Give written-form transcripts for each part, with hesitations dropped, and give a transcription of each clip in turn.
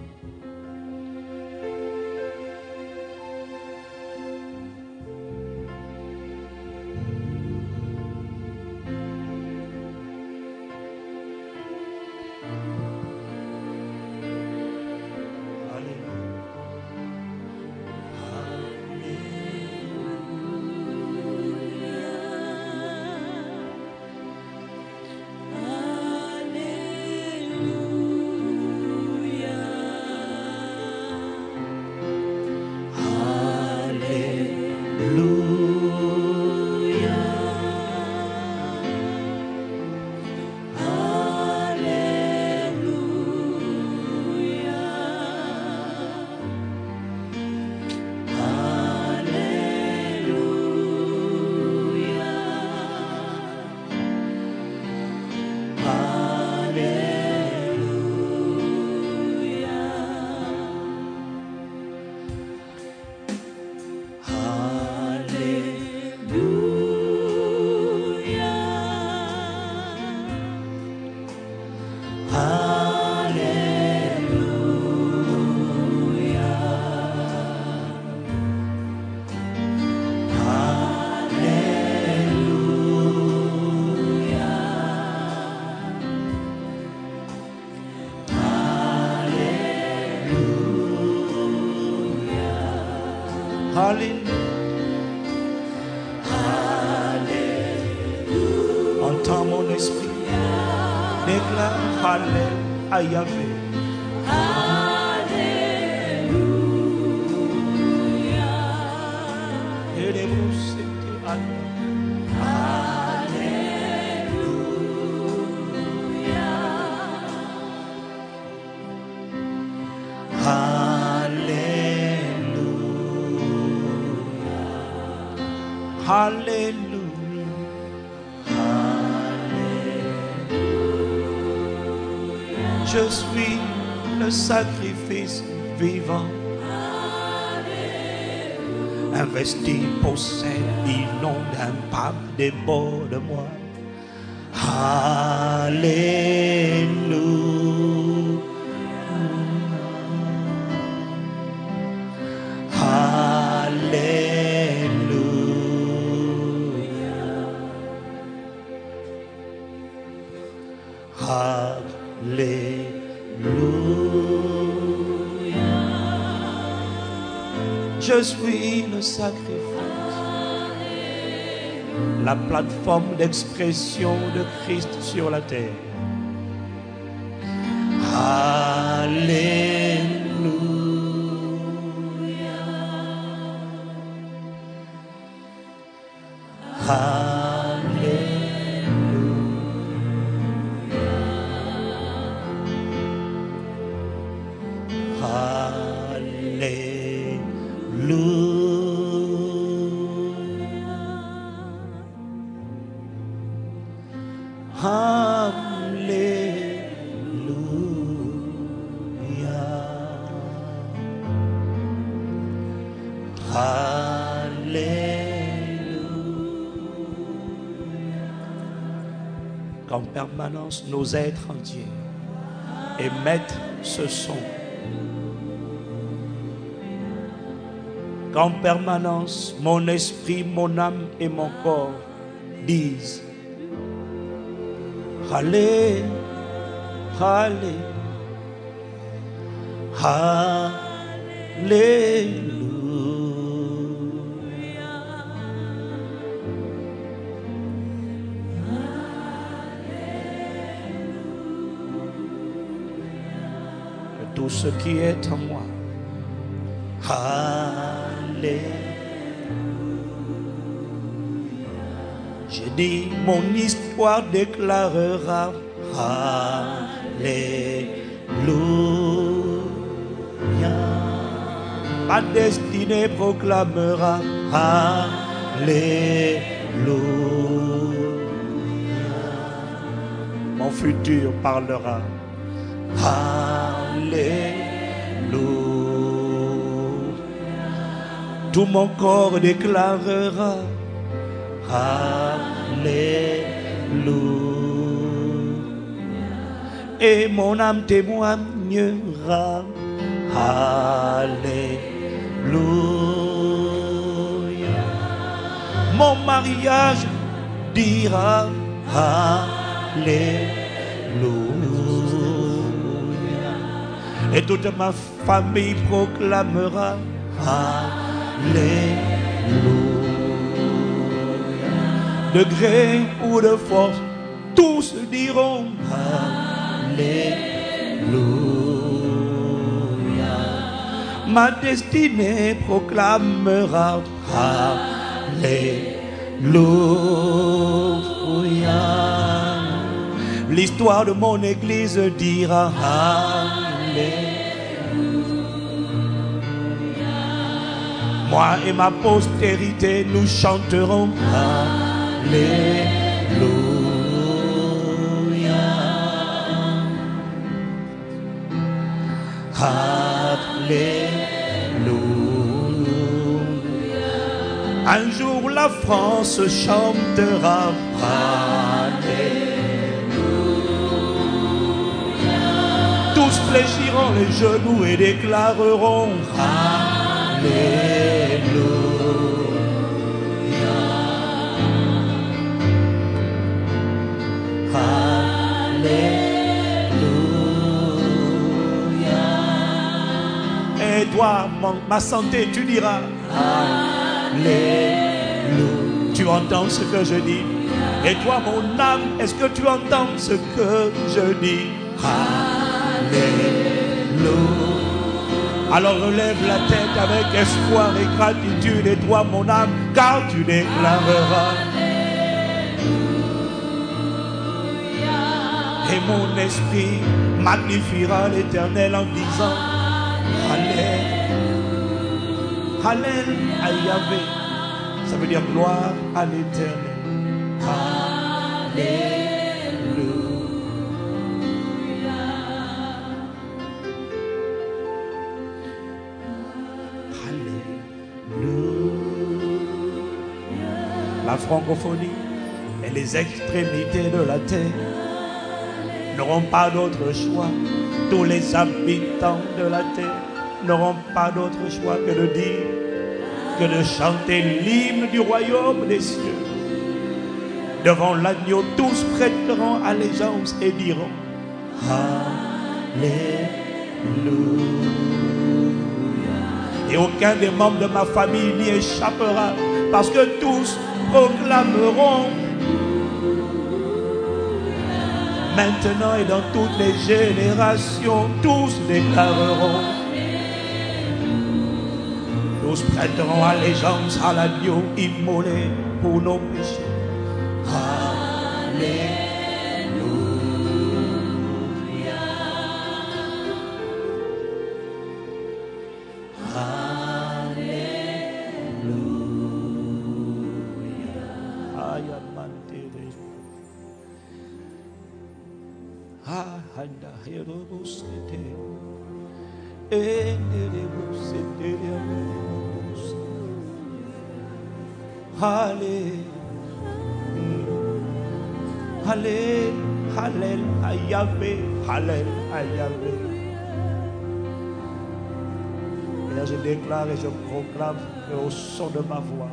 Entends mon esprit, déclare Alléluia à Yahvé. Et les mots c'était Alléluia. Je suis le sacrifice vivant. Investi, possède, inonde, impacte, déborde de moi. Alléluia. Alléluia. Je suis le sacrifice, la plateforme d'expression de Christ sur la terre. Alléluia. Qu'en permanence nos êtres entiers émettent ce son. Qu'en permanence mon esprit, mon âme et mon corps disent Allez, allez, alléluia. Tout ce qui est en moi. Alléluia. J'ai dit, mon histoire déclarera Alléluia. Ma destinée proclamera Alléluia. Mon futur parlera Alléluia. Tout mon corps déclarera Alléluia. Et mon âme témoignera Alléluia. Mon mariage dira Alléluia. Et toute ma famille proclamera Alléluia. De gré ou de force, tous diront Alléluia. Ma destinée proclamera Alléluia. L'histoire de mon église dira Alléluia. Moi et ma postérité, nous chanterons Alléluia. Alléluia. Un jour la France chantera Alléluia. Tous fléchiront les genoux et déclareront Alléluia. Alléluia. Et toi, ma santé, tu diras Alléluia. Tu entends ce que je dis? Et toi, mon âme, est-ce que tu entends ce que je dis? Alléluia. Alors relève la tête avec espoir et gratitude, et toi, mon âme, car tu déclareras Alléluia. Et mon esprit magnifiera l'Éternel en disant Alléluia. Alléluia. Ça veut dire gloire à l'Éternel. Alléluia. Alléluia. La francophonie et les extrémités de la terre n'auront pas d'autre choix. Tous les habitants de la terre n'auront pas d'autre choix que de dire, que de chanter l'hymne du royaume des cieux. Devant l'agneau, tous prêteront allégeance et diront Alléluia. Et aucun des membres de ma famille n'y échappera, parce que tous proclameront maintenant et dans toutes les générations, tous déclareront. Tous prêteront allégeance à l'agneau immolé pour nos péchés. Alléluia. Alléluia. Ayamantere. Ahanda herobosete. Enderebosete. Alléluia. Alléluia. Alléluia. Et là je déclare et je proclame que au son de ma voix,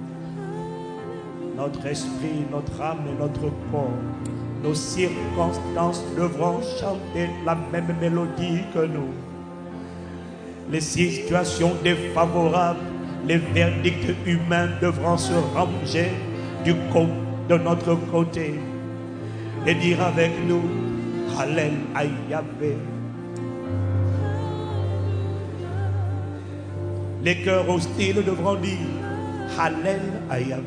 notre esprit, notre âme et notre corps, nos circonstances devront chanter la même mélodie que nous. Les situations défavorables, les verdicts humains devront se ranger de notre côté et dire avec nous Alléluia. Les cœurs hostiles devront dire Alléluia.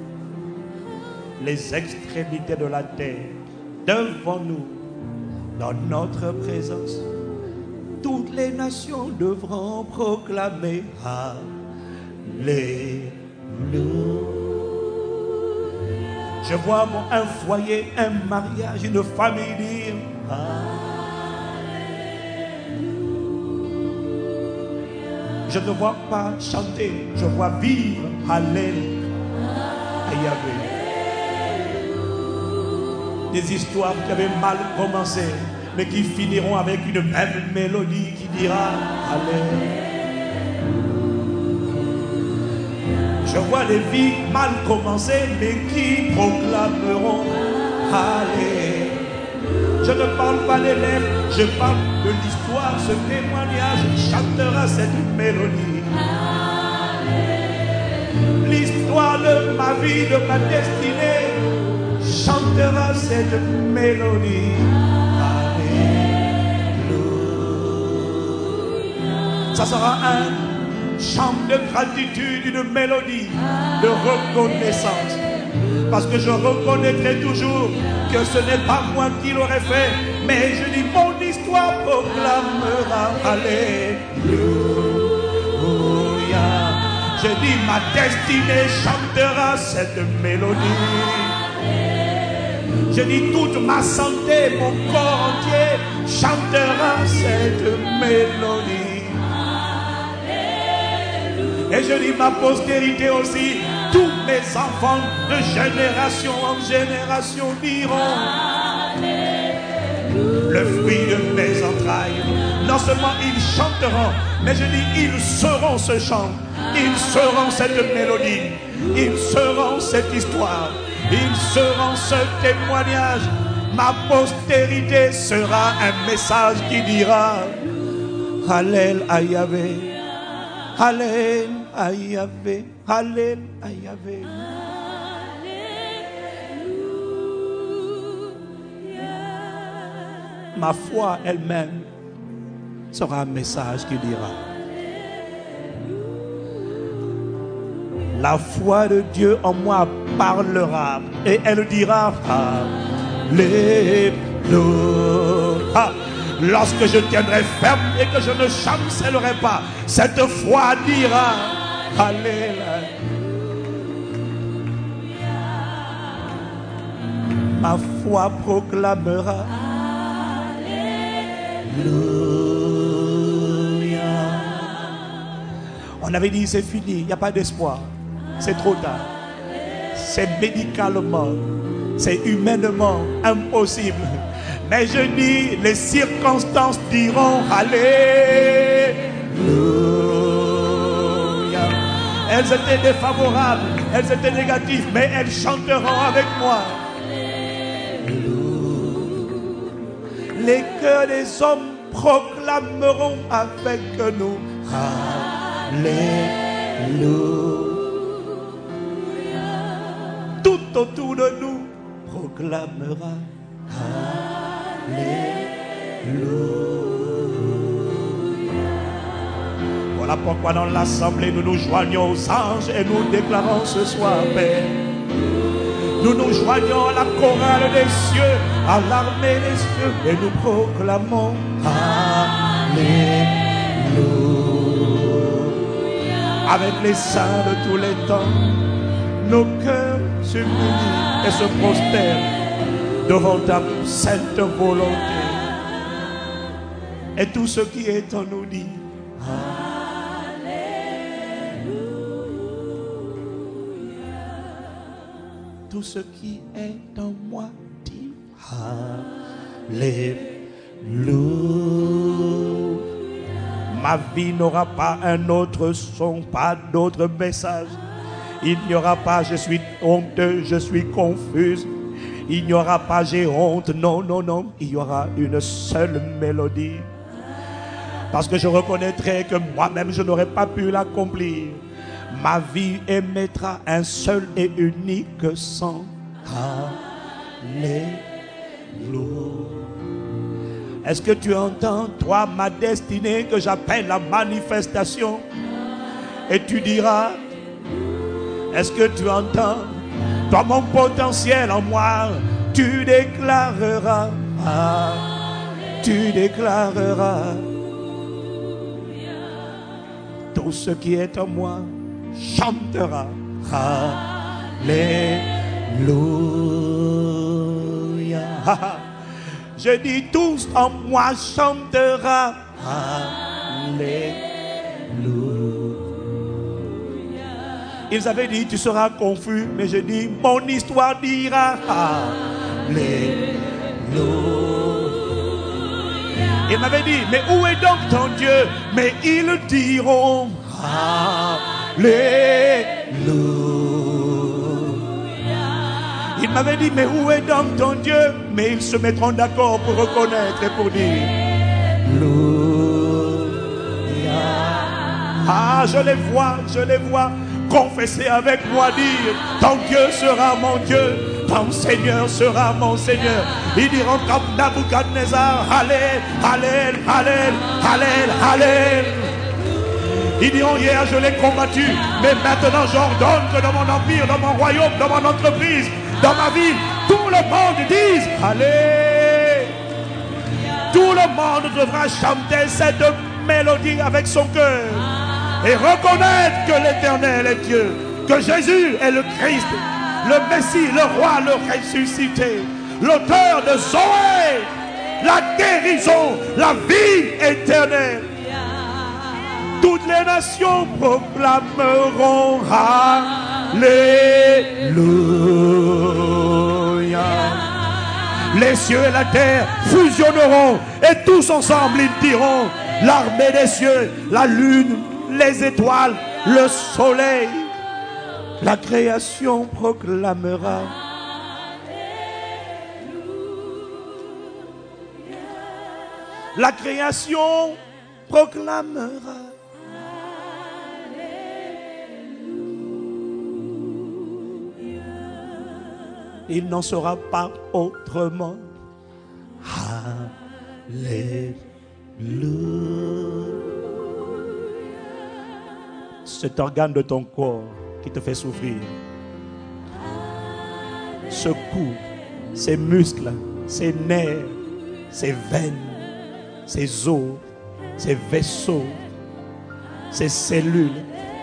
Les extrémités de la terre devant nous, dans notre présence, toutes les nations devront proclamer Alléluia. Je vois un foyer, un mariage, une famille dire Alléluia. Je ne vois pas chanter, je vois vivre Alléluia. Des histoires qui avaient mal commencé, mais qui finiront avec une même mélodie qui dira Alléluia. Je vois des vies mal commencées, mais qui proclameront Alléluia. Je ne parle pas des lèvres, je parle de l'histoire, ce témoignage chantera cette mélodie. L'histoire de ma vie, de ma destinée, chantera cette mélodie. Alléluia. Ça sera un chant de gratitude, une mélodie de reconnaissance. Parce que je reconnaîtrai toujours que ce n'est pas moi qui l'aurais fait, mais je dis mon histoire proclamera Alléluia. Je dis ma destinée chantera cette mélodie. Je dis toute ma santé, mon corps entier chantera cette mélodie. Et je dis ma postérité aussi, tous mes enfants de génération en génération diront le fruit de mes entrailles. Non seulement ils chanteront, mais je dis ils seront ce chant, ils seront cette mélodie, ils seront cette histoire, ils seront ce témoignage. Ma postérité sera un message qui dira Alléluia Yahvé, Alléluia Yahvé, Alléluia Yahvé. Ma foi elle-même sera un message qui dira la foi de Dieu en moi parlera et elle dira Alléluia. Lorsque je tiendrai ferme et que je ne chancellerai pas, cette foi dira Alléluia. Ma foi proclamera Alléluia. On avait dit c'est fini, il n'y a pas d'espoir. C'est trop tard. C'est médicalement, c'est humainement impossible. Mais je dis, les circonstances diront Alléluia. Elles étaient défavorables, elles étaient négatives, mais elles chanteront avec moi. Les cœurs des hommes proclameront avec nous Alléluia. Tout autour de nous proclamera Alléluia. Voilà pourquoi dans l'assemblée nous nous joignons aux anges et nous déclarons ce soir paix. Nous nous joignons à la chorale des cieux, à l'armée des cieux, et nous proclamons Alléluia. Avec les saints de tous les temps, nos cœurs s'humilient et se prosternent devant ta sainte volonté. Et tout ce qui est en nous dit tout ce qui est en moi dit Alléluia. Ma vie n'aura pas un autre son, pas d'autre message. Il n'y aura pas je suis honteux, je suis confuse. Il n'y aura pas j'ai honte, non, non, non. Il y aura une seule mélodie. Parce que je reconnaîtrai que moi-même je n'aurais pas pu l'accomplir. Ma vie émettra un seul et unique son. Alléluia. Est-ce que tu entends, toi, ma destinée que j'appelle la manifestation? Et tu diras, est-ce que tu entends, toi, mon potentiel en moi, tu déclareras, tu déclareras, tout ce qui est en moi chantera Alléluia. Je dis tous en moi chantera Alléluia. Ils avaient dit tu seras confus, mais je dis mon histoire dira Alléluia. Il m'avait dit, mais où est donc ton Dieu? Mais ils diront, Alléluia. Il m'avait dit, mais où est donc ton Dieu? Mais ils se mettront d'accord pour reconnaître et pour dire, Alléluia. Ah, je les vois confesser avec moi, dire, ton Dieu sera mon Dieu, ton Seigneur sera mon Seigneur. Ils diront comme Nabucodonosor, Allez, Allez, Allez, Allez, Allez. Ils diront, hier je l'ai combattu, mais maintenant j'ordonne que dans mon empire, dans mon royaume, dans mon entreprise, dans ma ville, tout le monde dise, Allez. Tout le monde devra chanter cette mélodie avec son cœur et reconnaître que l'Éternel est Dieu, que Jésus est le Christ, le Messie, le roi, le ressuscité, l'auteur de Zoé, la guérison, la vie éternelle. Toutes les nations proclameront Alléluia. Les cieux et la terre fusionneront et tous ensemble ils diront, l'armée des cieux, la lune, les étoiles, le soleil, la création proclamera. La création proclamera. Il n'en sera pas autrement. Alléluia. Cet organe de ton corps qui te fait souffrir, ce cou, ces muscles, ces nerfs, ces veines, ces os, ces vaisseaux, ces cellules.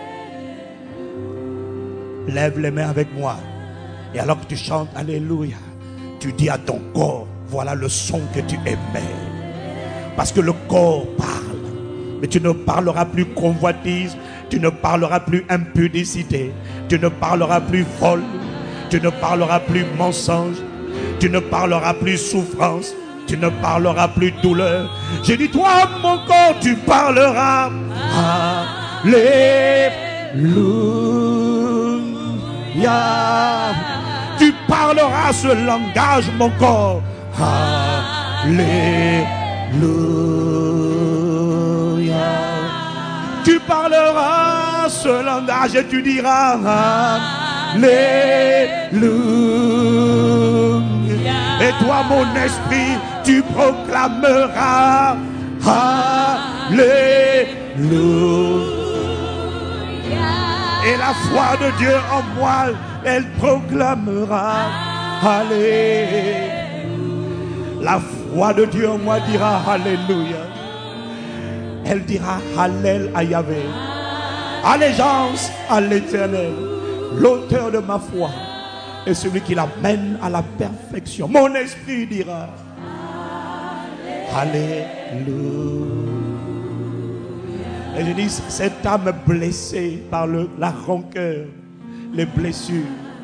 Lève les mains avec moi. Et alors que tu chantes Alléluia, tu dis à ton corps, voilà le son que tu aimais. Parce que le corps parle. Mais tu ne parleras plus convoitise, tu ne parleras plus impudicité, tu ne parleras plus vol, tu ne parleras plus mensonge, tu ne parleras plus souffrance, tu ne parleras plus douleur. J'ai dit, toi, mon corps, tu parleras Alléluia. Tu parleras ce langage, mon corps. Alléluia. Tu parleras ce langage et tu diras Alléluia. Et toi, mon esprit, tu proclameras Alléluia. Et la foi de Dieu en moi, elle proclamera Alléluia. La foi de Dieu en moi dira Alléluia. Elle dira Hallel à Yahvé. Allégeance à l'Éternel, l'auteur de ma foi et celui qui l'amène à la perfection. Mon esprit dira Alléluia. Et je dis, cette âme blessée par la rancœur, les blessures,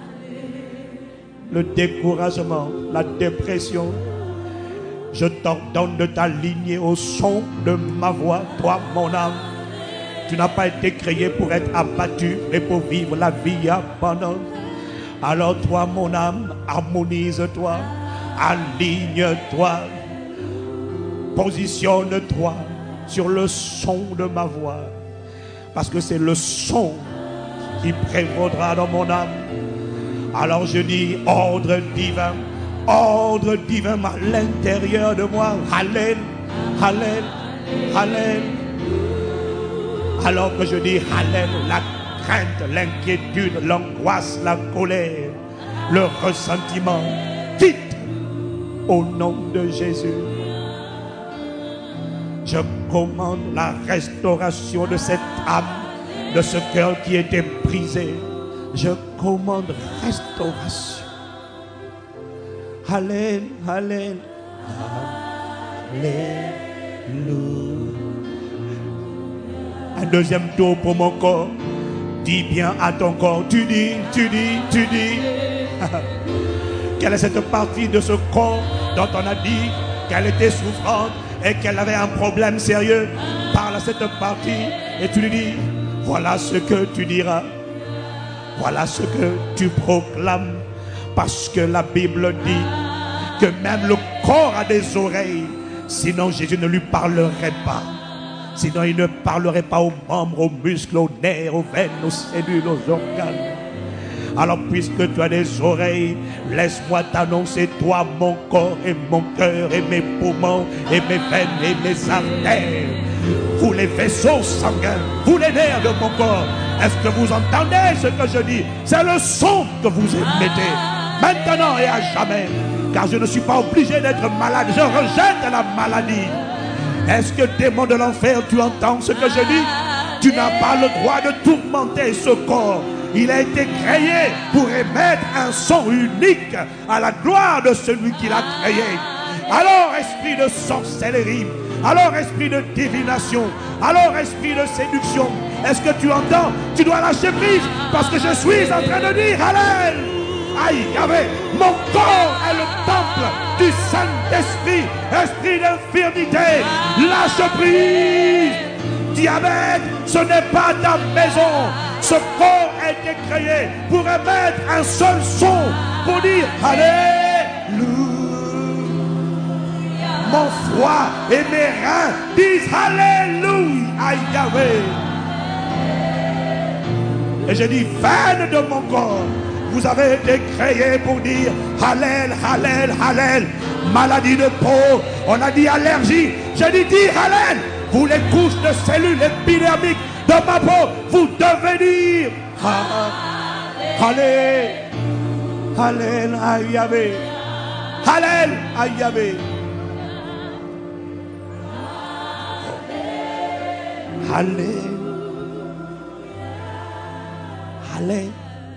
le découragement, la dépression, je t'ordonne de t'aligner au son de ma voix, toi mon âme. Tu n'as pas été créé pour être abattu, mais pour vivre la vie abondante. Alors toi mon âme, harmonise-toi, aligne-toi, positionne-toi sur le son de ma voix. Parce que c'est le son qui prévaudra dans mon âme. Alors je dis ordre divin à l'intérieur de moi. Hallel, Hallel, Hallel. Alors que je dis Hallel, la crainte, l'inquiétude, l'angoisse, la colère, le ressentiment, quitte au nom de Jésus. Je commande la restauration de cette âme, de ce cœur qui était brisé. Je commande restauration. Alléluia. Alléluia. Un deuxième tour pour mon corps. Dis bien à ton corps. Tu dis. Quelle est cette partie de ce corps dont on a dit qu'elle était souffrante et qu'elle avait un problème sérieux, parle à cette partie et tu lui dis, voilà ce que tu diras, voilà ce que tu proclames, parce que la Bible dit que même le corps a des oreilles, sinon Jésus ne lui parlerait pas. Sinon il ne parlerait pas aux membres, aux muscles, aux nerfs, aux veines, aux cellules, aux organes. Alors puisque tu as des oreilles, laisse-moi t'annoncer, toi, mon corps et mon cœur et mes poumons et mes veines et mes artères, vous les vaisseaux sanguins, vous les nerfs de mon corps. Est-ce que vous entendez ce que je dis? C'est le son que vous émettez, maintenant et à jamais. Car je ne suis pas obligé d'être malade, je rejette la maladie. Est-ce que démon de l'enfer, tu entends ce que je dis? Tu n'as pas le droit de tourmenter ce corps. Il a été créé pour émettre un son unique à la gloire de celui qui l'a créé. Alors esprit de sorcellerie, alors esprit de divination, alors esprit de séduction, est-ce que tu entends? Tu dois lâcher prise, parce que je suis en train de dire Alléluia. Aïe, Yahvé, mon corps est le temple du Saint-Esprit, esprit d'infirmité, lâche prise. Diabète, ce n'est pas ta maison. Ce corps a été créé pour émettre un seul son, pour dire Alléluia. Mon foie et mes reins disent Alléluia. Aïe, Yahvé. Et je dis, veine de mon corps, vous avez été créés pour dire Hallel, Hallel, Hallel. Maladie de peau, on a dit allergie. Je dis Hallel. Vous les couches de cellules épidermiques de ma peau, vous devez dire Hallel, Hallel, aïe Yahvé. Hallel, aïe Yahvé. Hallel, Hallel.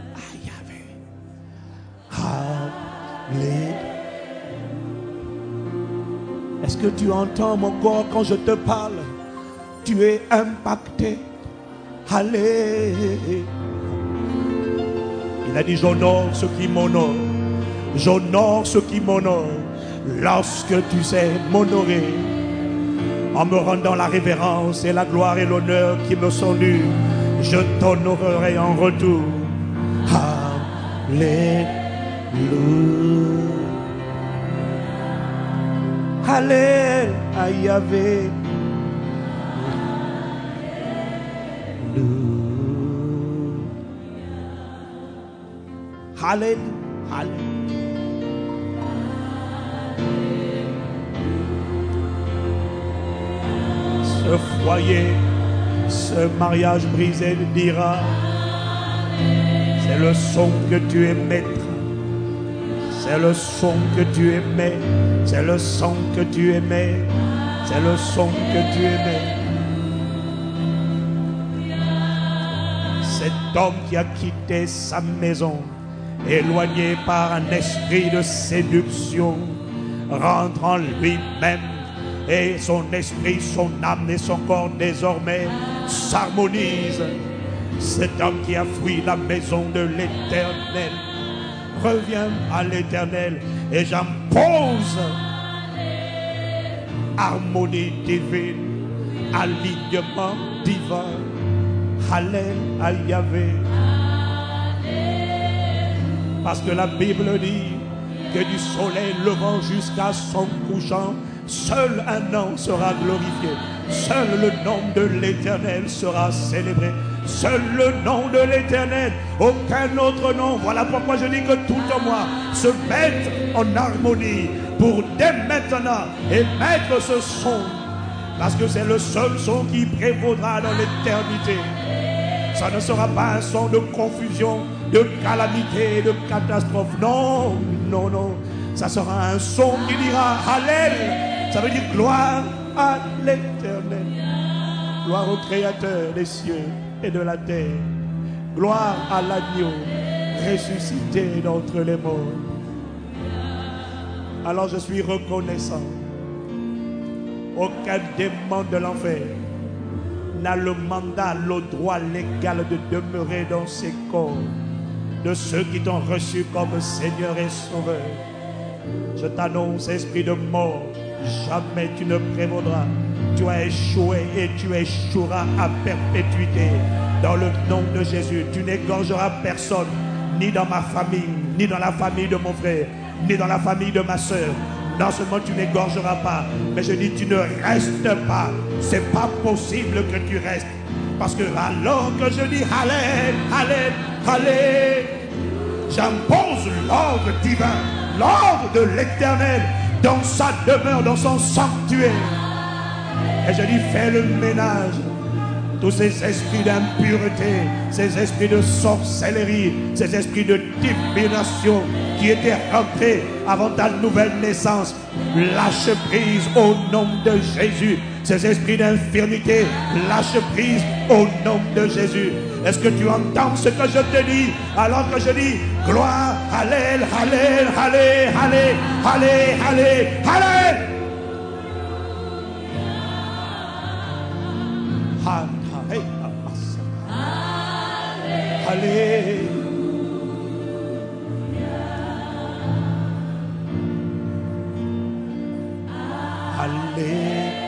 Est-ce que tu entends mon corps quand je te parle? Tu es impacté. Allez. Il a dit j'honore ceux qui m'honorent. J'honore ceux qui m'honorent. Lorsque tu sais m'honorer, en me rendant la révérence et la gloire et l'honneur qui me sont dus, je t'honorerai en retour. Alléluia. Alléluia, Yahvé. Alléluia, Alléluia. Ce foyer, ce mariage brisé dira, c'est le son que tu émettras. C'est le son que tu aimais, c'est le son que tu aimais, c'est le son que tu aimais. Cet homme qui a quitté sa maison, éloigné par un esprit de séduction, rentre en lui-même et son esprit, son âme et son corps désormais s'harmonisent. Cet homme qui a fui la maison de l'Éternel revient à l'Éternel et j'impose harmonie divine, alignement divin. Alléluia, Yahvé. Parce que la Bible dit que du soleil levant jusqu'à son couchant, seul un nom sera glorifié. Seul le nom de l'Éternel sera célébré. Seul le nom de l'Éternel, aucun autre nom. Voilà pourquoi je dis que tout en moi se mette en harmonie pour dès maintenant émettre ce son. Parce que c'est le seul son qui prévaudra dans l'éternité. Ça ne sera pas un son de confusion, de calamité, de catastrophe. Non, non, non. Ça sera un son qui dira Alléluia. Ça veut dire gloire à l'Éternel. Gloire au Créateur des cieux et de la terre. Gloire à l'agneau ressuscité d'entre les morts. Alors je suis reconnaissant. Aucun démon de l'enfer n'a le mandat, le droit légal de demeurer dans ces corps de ceux qui t'ont reçu comme Seigneur et Sauveur. Je t'annonce, esprit de mort, Jamais tu ne prévaudras. Tu as échoué et tu échoueras à perpétuité. Dans le nom de Jésus, tu n'égorgeras personne, ni dans ma famille, ni dans la famille de mon frère, ni dans la famille de ma soeur. Non seulement tu n'égorgeras pas, mais je dis tu ne restes pas. C'est pas possible que tu restes. Parce que alors que je dis allez, allez, allez, j'impose l'ordre divin, l'ordre de l'Éternel dans sa demeure, dans son sanctuaire. Et je dis fais le ménage. Tous ces esprits d'impureté, ces esprits de sorcellerie, ces esprits de divination qui étaient rentrés avant ta nouvelle naissance, lâche prise au nom de Jésus. Ces esprits d'infirmité, lâche prise au nom de Jésus. Est-ce que tu entends ce que je te dis alors que je dis gloire, allez, allez, allez, allez, allez, allez, allez. Allez. Allez.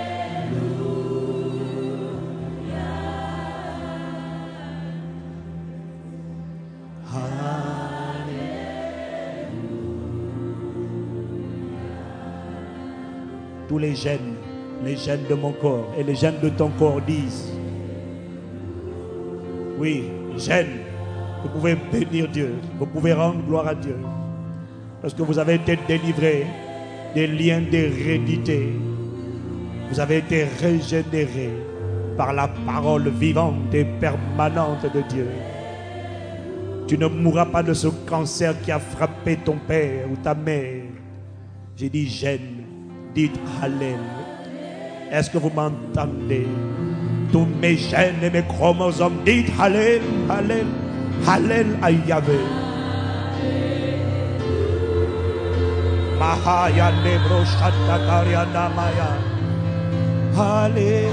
Tous les gènes de mon corps et les gènes de ton corps disent oui, gènes. Vous pouvez bénir Dieu. Vous pouvez rendre gloire à Dieu. Parce que vous avez été délivrés des liens d'hérédité. Vous avez été régénérés par la parole vivante et permanente de Dieu. Tu ne mourras pas de ce cancer qui a frappé ton père ou ta mère. J'ai dit gènes. Dites Alléluia. Est-ce que vous m'entendez? Tous mes gènes et mes chromosomes, dites Alléluia. Alléluia. Alléluia Yahvé. Mahaya lebro shatakaria namaya. Alléluia.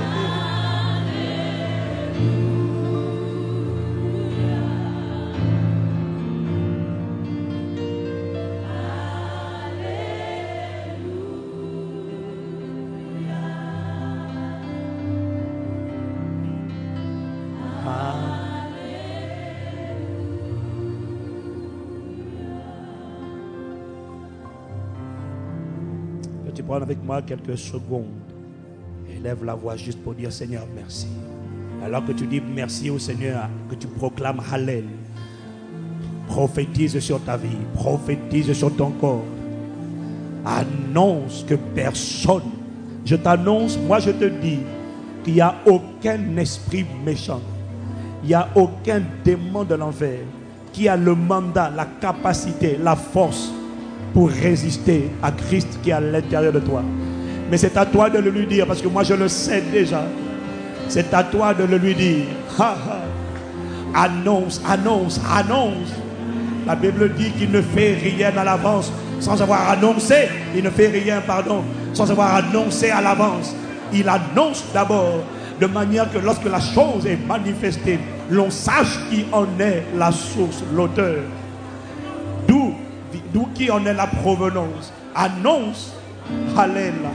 Tu prends avec moi quelques secondes. Élève la voix juste pour dire Seigneur merci. Alors que tu dis merci au Seigneur, que tu proclames Alléluia, prophétise sur ta vie, prophétise sur ton corps. Annonce que personne, je t'annonce, moi je te dis qu'il n'y a aucun esprit méchant, il n'y a aucun démon de l'enfer qui a le mandat, la capacité, la force pour résister à Christ qui est à l'intérieur de toi. Mais c'est à toi de le lui dire, parce que moi je le sais déjà. C'est à toi de le lui dire. Annonce, annonce, annonce. La Bible dit qu'il ne fait rien à l'avance sans avoir annoncé. Il ne fait rien, pardon, sans avoir annoncé à l'avance. Il annonce d'abord, de manière que lorsque la chose est manifestée, l'on sache qui en est la source, l'auteur. D'où qui en est la provenance. Annonce. Alléluia.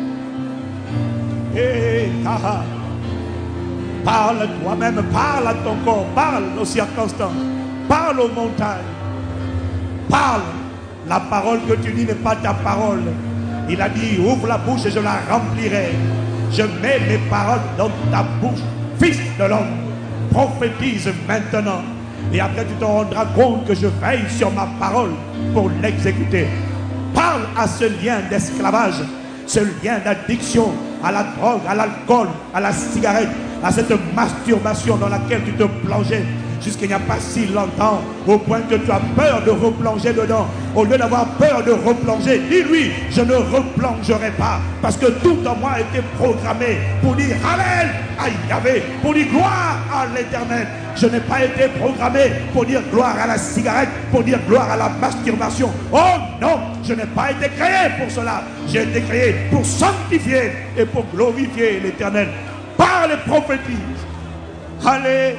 Parle toi-même, parle à ton corps, parle aux circonstances, parle aux montagnes. Parle. La parole que tu dis n'est pas ta parole. Il a dit, ouvre la bouche et je la remplirai. Je mets mes paroles dans ta bouche. Fils de l'homme, prophétise maintenant. Et après tu te rendras compte que je veille sur ma parole pour l'exécuter. Parle à ce lien d'esclavage, ce lien d'addiction à la drogue, à l'alcool, à la cigarette, à cette masturbation dans laquelle tu te plongeais jusqu'il n'y a pas si longtemps, au point que tu as peur de replonger dedans. Au lieu d'avoir peur de replonger, dis-lui, je ne replongerai pas, parce que tout en moi a été programmé pour dire Alléluia à Yahvé, pour dire gloire à l'Éternel. Je n'ai pas été programmé pour dire gloire à la cigarette, pour dire gloire à la masturbation. Oh non, je n'ai pas été créé pour cela. J'ai été créé pour sanctifier et pour glorifier l'Éternel. Parle et prophétise. Allez.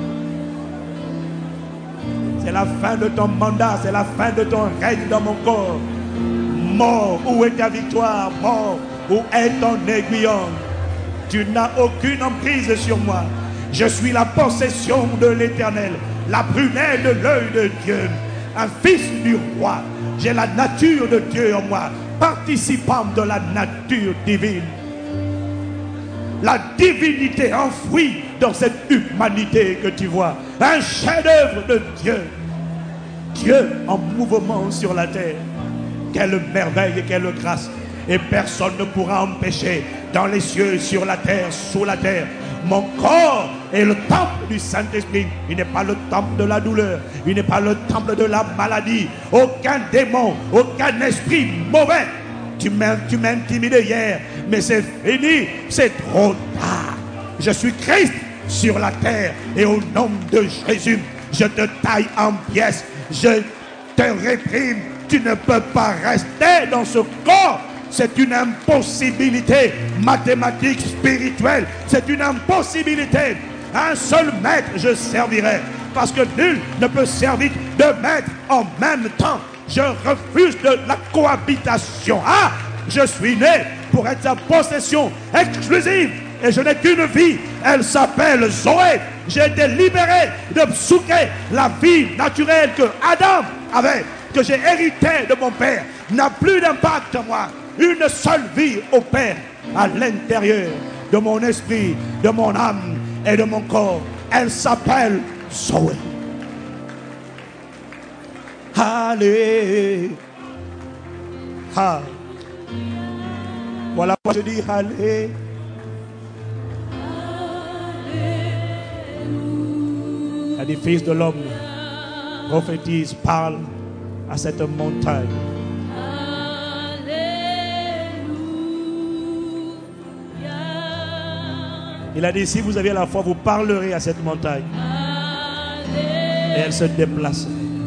C'est la fin de ton mandat, c'est la fin de ton règne dans mon corps. Mort, où est ta victoire? Mort, Où est ton aiguillon? Tu n'as aucune emprise sur moi. Je suis la possession de l'Éternel, la prunelle de l'œil de Dieu, un fils du roi. J'ai la nature de Dieu en moi, participant de la nature divine. La divinité enfouie dans cette humanité que tu vois. Un chef-d'œuvre de Dieu. Dieu en mouvement sur la terre. Quelle merveille et quelle grâce. Et personne ne pourra empêcher dans les cieux, sur la terre, sous la terre. Mon corps est le temple du Saint-Esprit. Il n'est pas le temple de la douleur. Il n'est pas le temple de la maladie. Aucun démon, aucun esprit mauvais. Tu m'as intimidé hier, mais c'est fini. C'est trop tard. Je suis Christ sur la terre. Et au nom de Jésus, je te taille en pièces. Je te réprime. Tu ne peux pas rester dans ce corps. C'est une impossibilité mathématique, spirituelle. C'est une impossibilité. Un seul maître je servirai. Parce que nul ne peut servir deux maîtres en même temps. Je refuse de la cohabitation. Ah, je suis né pour être sa possession exclusive. Et je n'ai qu'une vie. Elle s'appelle Zoé. J'ai été libéré de Psouké. La vie naturelle que Adam avait, que j'ai hérité de mon père, n'a plus d'impact en moi. Une seule vie opère à l'intérieur de mon esprit, de mon âme et de mon corps. Elle s'appelle Zoé. Allez. Ah. Voilà pourquoi je dis allez. Et les fils de l'homme prophétisent, parlent à cette montagne. Il a dit, si vous aviez la foi, vous parlerez à cette montagne. Et elle se déplace.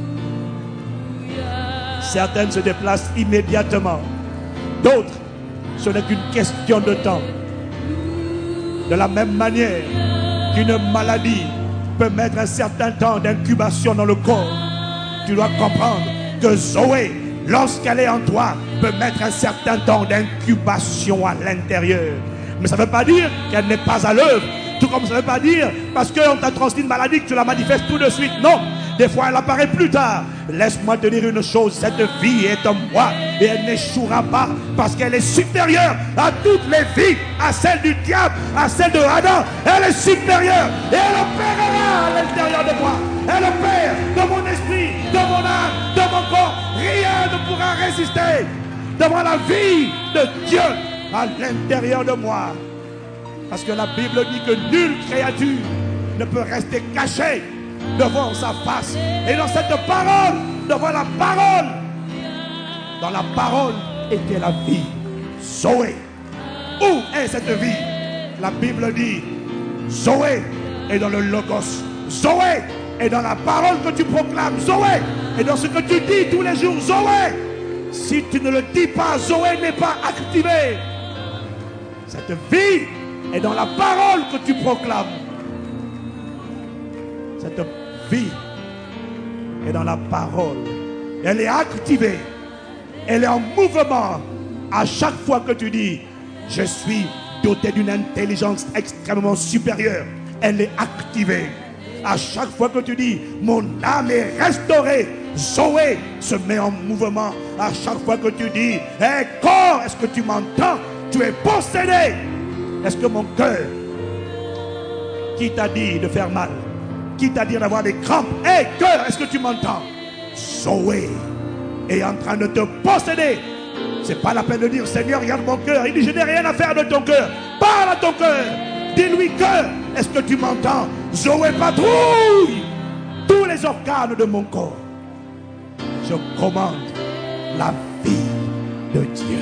Certaines se déplacent immédiatement. D'autres, ce n'est qu'une question de temps. De la même manière qu'une maladie peut mettre un certain temps d'incubation dans le corps, tu dois comprendre que Zoé, lorsqu'elle est en toi, peut mettre un certain temps d'incubation à l'intérieur. Mais ça ne veut pas dire qu'elle n'est pas à l'œuvre. Tout comme ça ne veut pas dire, parce qu'on t'a transmis une maladie, que tu la manifestes tout de suite. Non, des fois elle apparaît plus tard. Laisse-moi te dire une chose, cette vie est en moi et elle n'échouera pas parce qu'elle est supérieure à toutes les vies, à celle du diable, à celle de Adam. Elle est supérieure et elle opérera à l'intérieur de moi. Elle opère dans mon esprit, dans mon âme, dans mon corps. Rien ne pourra résister devant la vie de Dieu à l'intérieur de moi. Parce que la Bible dit que nulle créature ne peut rester cachée devant sa face. Et dans cette parole, devant la parole, dans la parole était la vie. Zoé. Où est cette vie? La Bible dit Zoé est dans le Logos. Zoé est dans la parole que tu proclames. Zoé est dans ce que tu dis tous les jours. Zoé. Si tu ne le dis pas, Zoé n'est pas activée. Cette vie est dans la parole que tu proclames. Cette vie est dans la parole. Elle est activée. Elle est en mouvement. À chaque fois que tu dis, je suis doté d'une intelligence extrêmement supérieure, elle est activée. À chaque fois que tu dis, mon âme est restaurée, Zoé se met en mouvement. À chaque fois que tu dis, hé corps, est-ce que tu m'entends? Tu es possédé. Est-ce que mon cœur, qui t'a dit de faire mal, qui t'a dit d'avoir des crampes, hé cœur, est-ce que tu m'entends? Zoé est en train de te posséder. C'est pas la peine de dire, Seigneur, regarde mon cœur. Il dit, je n'ai rien à faire de ton cœur. Parle à ton cœur. Dis-lui que, est-ce que tu m'entends? Zoé patrouille tous les organes de mon corps. Je commande la vie de Dieu.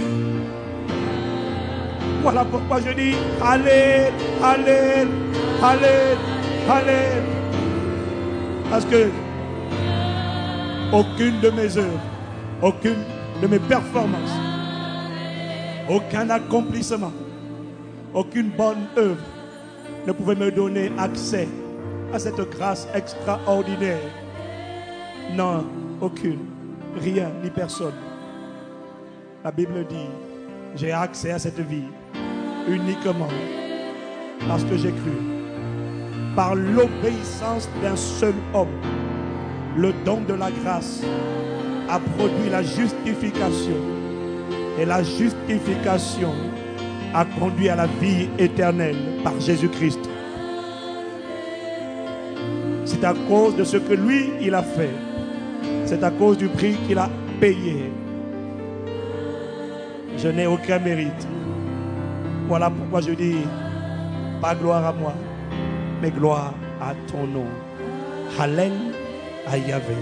Voilà pourquoi je dis, allez, allez, allez, allez. Parce que aucune de mes œuvres, aucune de mes performances, aucun accomplissement, aucune bonne œuvre ne pouvait me donner accès à cette grâce extraordinaire. Non, aucune, rien ni personne. La Bible dit J'ai accès à cette vie uniquement parce que j'ai cru. Par l'obéissance d'un seul homme, le don de la grâce a produit la justification. Et la justification a conduit à la vie éternelle par Jésus-Christ. C'est à cause de ce que lui, il a fait. C'est à cause du prix qu'il a payé. Je n'ai aucun mérite. Voilà pourquoi je dis, pas gloire à moi, mais gloire à ton nom. Hallel à Yahvé.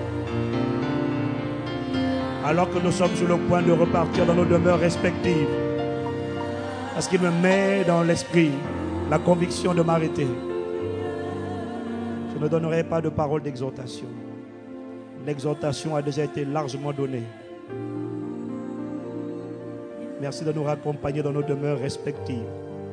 Alors que nous sommes sur le point de repartir dans nos demeures respectives, parce qu'il me met dans l'esprit la conviction de m'arrêter, je ne donnerai pas de parole d'exhortation. L'exhortation a déjà été largement donnée. Merci de nous raccompagner dans nos demeures respectives.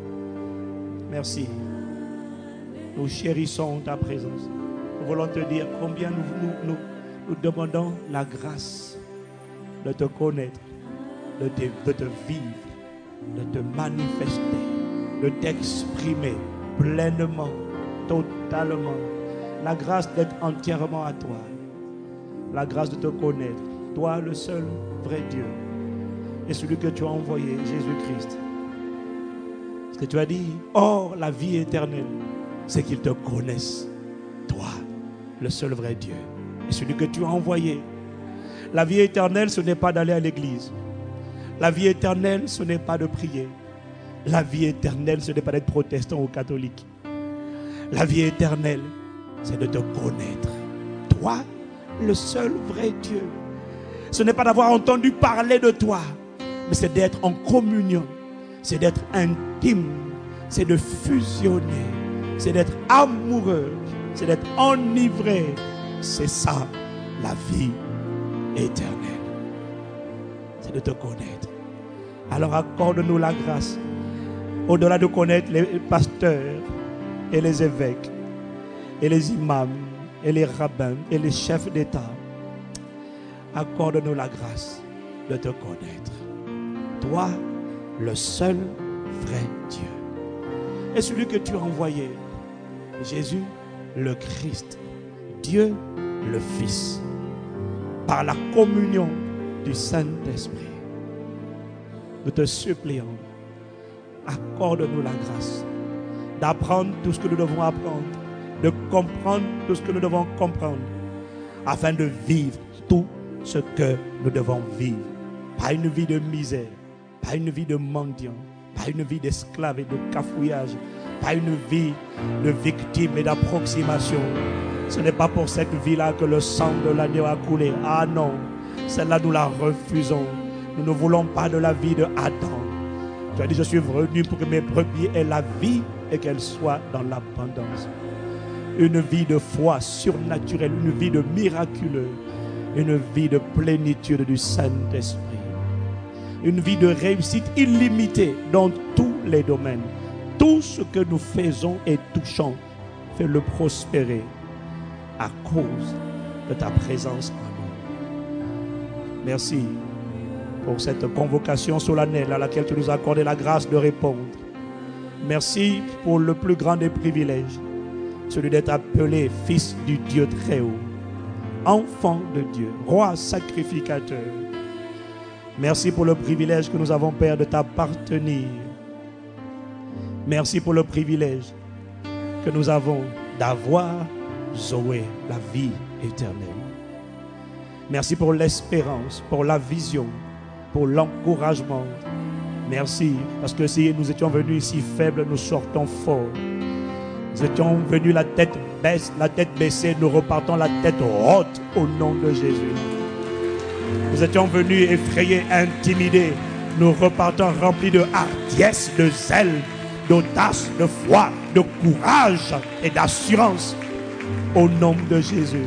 Merci. Nous chérissons ta présence. Nous voulons te dire combien nous demandons la grâce de te connaître, de te vivre, de te manifester, de t'exprimer pleinement, totalement. La grâce d'être entièrement à toi. La grâce de te connaître, toi le seul vrai Dieu. Et celui que tu as envoyé, Jésus-Christ. Parce que tu as dit, or la vie éternelle, c'est qu'ils te connaissent, toi, le seul vrai Dieu. Et celui que tu as envoyé. La vie éternelle, ce n'est pas d'aller à l'église. La vie éternelle, ce n'est pas de prier. La vie éternelle, ce n'est pas d'être protestant ou catholique. La vie éternelle, c'est de te connaître. Toi, le seul vrai Dieu. Ce n'est pas d'avoir entendu parler de toi, mais c'est d'être en communion. C'est d'être intime. C'est de fusionner. C'est d'être amoureux. C'est d'être enivré. C'est ça, la vie éternelle. C'est de te connaître. Alors accorde-nous la grâce. Au-delà de connaître les pasteurs et les évêques et les imams et les rabbins et les chefs d'État, accorde-nous la grâce de te connaître. Toi, le seul vrai Dieu. Et celui que tu as envoyé, Jésus, le Christ, Dieu, le Fils, par la communion du Saint-Esprit. Nous te supplions, accorde-nous la grâce d'apprendre tout ce que nous devons apprendre, de comprendre tout ce que nous devons comprendre, afin de vivre tout ce que nous devons vivre. Pas une vie de misère, pas une vie de mendiant, pas une vie d'esclave et de cafouillage, pas une vie de victime et d'approximation. Ce n'est pas pour cette vie-là que le sang de l'agneau a coulé. Ah non, celle-là nous la refusons. Nous ne voulons pas de la vie de Adam. Tu as dit, je suis venu pour que mes brebis aient la vie et qu'elles soient dans l'abondance. Une vie de foi surnaturelle, une vie de miraculeux, une vie de plénitude du Saint-Esprit. Une vie de réussite illimitée dans tous les domaines. Tout ce que nous faisons et touchons, fais-le prospérer à cause de ta présence en nous. Merci pour cette convocation solennelle à laquelle tu nous as accordé la grâce de répondre. Merci pour le plus grand des privilèges, celui d'être appelé fils du Dieu très haut, enfant de Dieu, roi sacrificateur. Merci pour le privilège que nous avons, Père, de t'appartenir. Merci pour le privilège que nous avons d'avoir Zoé, la vie éternelle. Merci pour l'espérance, pour la vision, pour l'encouragement. Merci, parce que si nous étions venus ici faibles, nous sortons forts. Nous étions venus la tête baissée, nous repartons la tête haute au nom de Jésus. Nous étions venus effrayés, intimidés, nous repartons remplis de hardiesse, de zèle, d'audace, de foi, de courage et d'assurance au nom de Jésus.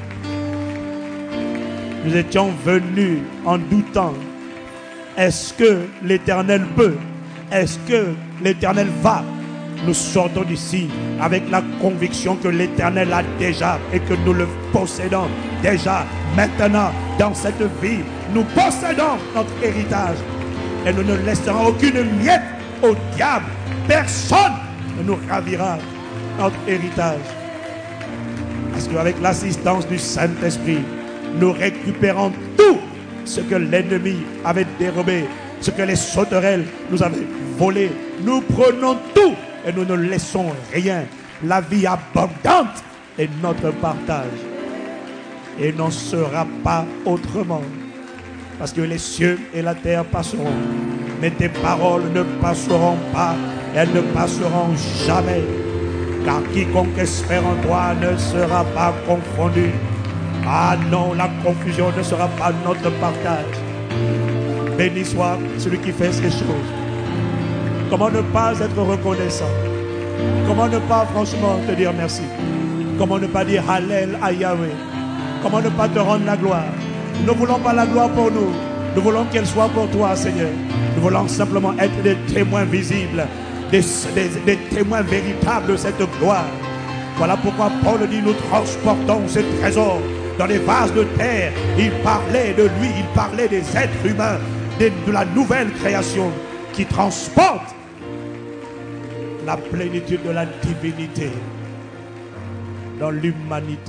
Nous étions venus en doutant. Est-ce que l'Éternel peut? Est-ce que l'Éternel va? Nous sortons d'ici avec la conviction que l'Éternel a déjà et que nous le possédons déjà. Maintenant, dans cette vie, nous possédons notre héritage. Et nous ne laisserons aucune miette au diable. Personne ne nous ravira notre héritage. Parce qu'avec l'assistance du Saint-Esprit, nous récupérons tout ce que l'ennemi avait dérobé, ce que les sauterelles nous avaient volé. Nous prenons tout et nous ne laissons rien. La vie abondante est notre partage. Et n'en sera pas autrement. Parce que les cieux et la terre passeront, mais tes paroles ne passeront pas. Elles ne passeront jamais. Car quiconque espère en toi ne sera pas confondu. Ah non, la confusion ne sera pas notre partage. Béni soit celui qui fait ces choses. Comment ne pas être reconnaissant? Comment ne pas franchement te dire merci? Comment ne pas dire Hallel à Yahweh? Comment ne pas te rendre la gloire? Nous ne voulons pas la gloire pour nous. Nous voulons qu'elle soit pour toi, Seigneur. Nous voulons simplement être des témoins visibles, des témoins véritables de cette gloire. Voilà pourquoi Paul dit, nous transportons ces trésors dans les vases de terre. Il parlait de lui, il parlait des êtres humains, de la nouvelle création qui transporte la plénitude de la divinité dans l'humanité.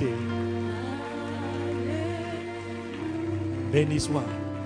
Béni soit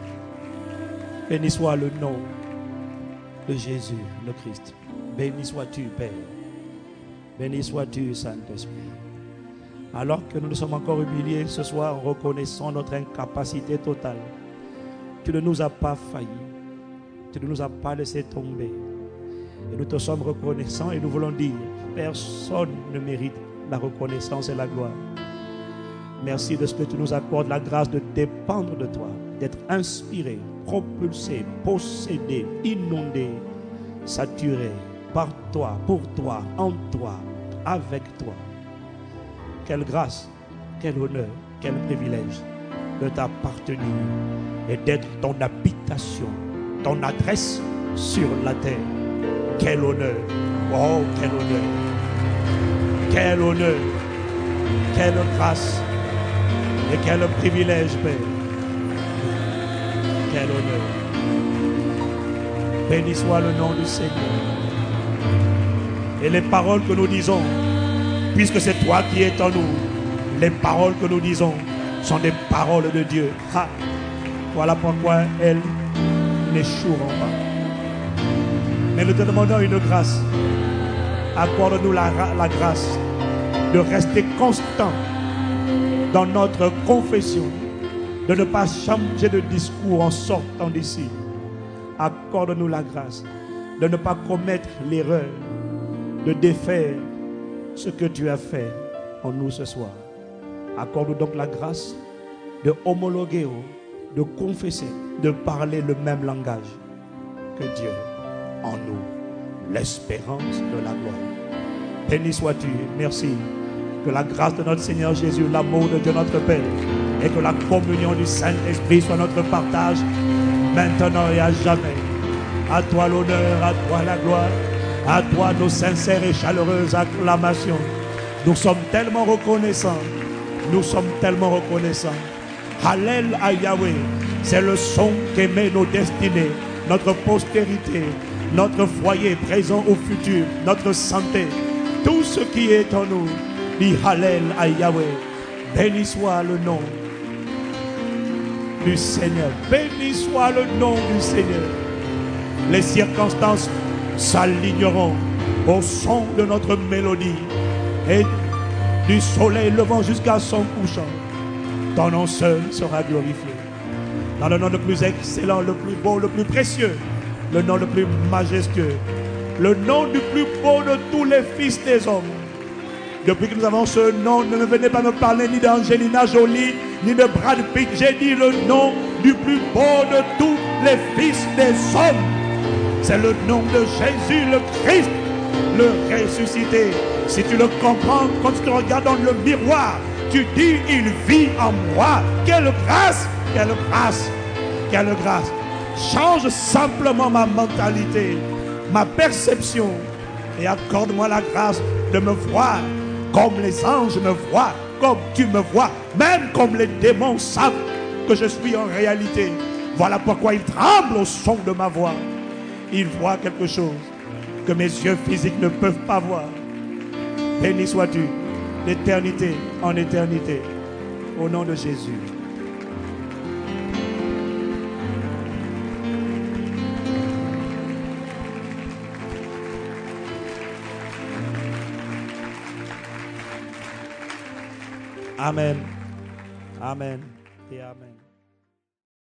le nom de Jésus, le Christ. Béni sois-tu, Père. Béni sois-tu, Saint-Esprit. Alors que nous nous sommes encore humiliés ce soir, reconnaissant notre incapacité totale, tu ne nous as pas failli, tu ne nous as pas laissé tomber. Et nous te sommes reconnaissants et nous voulons dire, personne ne mérite la reconnaissance et la gloire. Merci de ce que tu nous accordes la grâce de dépendre de toi, d'être inspiré, propulsé, possédé, inondé, saturé par toi, pour toi, en toi, avec toi. Quelle grâce, quel honneur, quel privilège de t'appartenir et d'être ton habitation, ton adresse sur la terre. Quel honneur, oh quel honneur, quel honneur, quelle grâce et quel privilège, Père. Quel honneur. Béni soit le nom du Seigneur. Et les paroles que nous disons, puisque c'est toi qui es en nous, les paroles que nous disons sont des paroles de Dieu. Ah, voilà pourquoi elles n'échoueront pas. Mais nous te demandons une grâce. Accorde-nous la grâce de rester constant dans notre confession, de ne pas changer de discours en sortant d'ici. Accorde-nous la grâce de ne pas commettre l'erreur de défaire ce que tu as fait en nous ce soir. Accorde-nous donc la grâce de homologuer, de confesser, de parler le même langage que Dieu en nous, l'espérance de la gloire. Béni sois-tu, merci. Que la grâce de notre Seigneur Jésus, l'amour de Dieu notre Père et que la communion du Saint-Esprit soit notre partage maintenant et à jamais. À toi l'honneur, à toi la gloire, à toi nos sincères et chaleureuses acclamations. Nous sommes tellement reconnaissants. Nous sommes tellement reconnaissants. Hallel à Yahweh, c'est le son qu'émet nos destinées, notre postérité, notre foyer présent ou futur, notre santé, tout ce qui est en nous. Dis Hallel à Yahweh. Béni soit le nom du Seigneur. Béni soit le nom du Seigneur. Les circonstances s'aligneront au son de notre mélodie et du soleil levant jusqu'à son couchant. Ton nom seul sera glorifié. Dans le nom le plus excellent, le plus beau, le plus précieux, le nom le plus majestueux, le nom du plus beau de tous les fils des hommes. Depuis que nous avons ce nom, ne venez pas me parler ni d'Angelina Jolie, ni de Brad Pitt. J'ai dit le nom du plus beau de tous les fils des hommes. C'est le nom de Jésus le Christ, le ressuscité. Si tu le comprends, quand tu te regardes dans le miroir, tu dis, il vit en moi. Quelle grâce, quelle grâce, quelle grâce. Change simplement ma mentalité, ma perception, et accorde-moi la grâce de me voir comme les anges me voient, comme tu me vois, même comme les démons savent que je suis en réalité Voilà pourquoi il tremble au son de ma voix. Il voit quelque chose que mes yeux physiques ne peuvent pas voir. Béni sois-tu d'éternité en éternité. Au nom de Jésus. Amen. Amen et amen.